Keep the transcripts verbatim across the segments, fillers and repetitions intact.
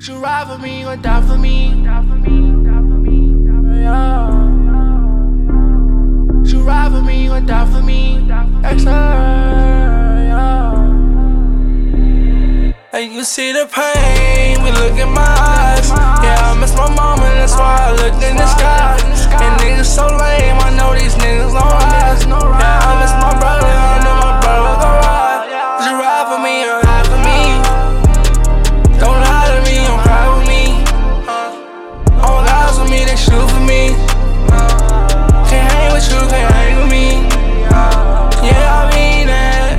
You ride for me or die for me. Yeah. You ride for me or die for me. Extra, yeah. And you see the pain, we look in my eyes. Yeah, I miss my mama, that's why I look in the sky. And niggas so lame, I know these niggas don't rise. Yeah, I miss my brother, I know my brother gon' ride. You ride for me or die for me. Don't lie to me, don't cry with me. All guys with me, they shoot for me. Can't hang with you, can't hang with me. Yeah, I mean that.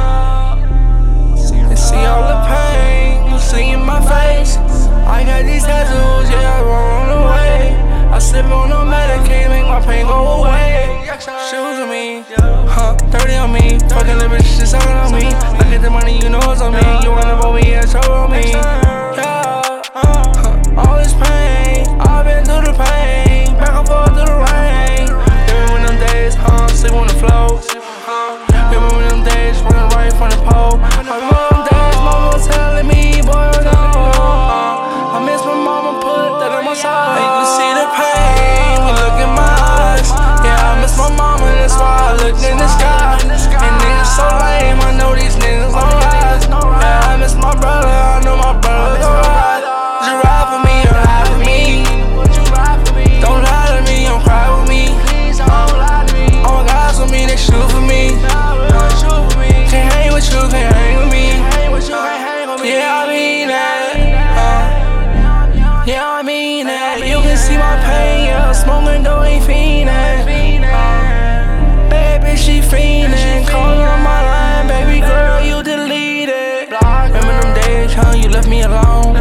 And see all the pain, you see in my face. I got these tattoos, yeah, I'm on the way. I sip on no medication, make my pain go away. Shoes with me, huh, dirty on me. Fucking little bitch, just sucking on me. Look at the money, you know it's on me. You wanna vote me, yeah, trouble on me. Yeah, huh, all this pain, I've been through the pain. Back and forth through the rain. Remember when them days, huh, sleep on the floor. Remember when them days, running right from the pole. Remember them days, mama was telling me, boy, no. I miss my mama, put that on my side. And you see the pain, we look in my eyes. Yeah, I miss my mama, that's why I look in the sky. And niggas so lame, I know these niggas don't rise. Yeah, I miss my brother, I know my brother gon' ride. You ride for me or ride for me. Don't lie to me, don't cry with me. All guys with me, they shoot for me. Can't hang with you, can't hang with me. Yeah, I mean that. Uh, yeah, I mean that. You can see my pain, yeah. Smoking dough ain't fiendin'. Uh, bad bitch, she fiendin'. Calling on my line, baby girl, you delete it. Remember them days, huh? You left me alone.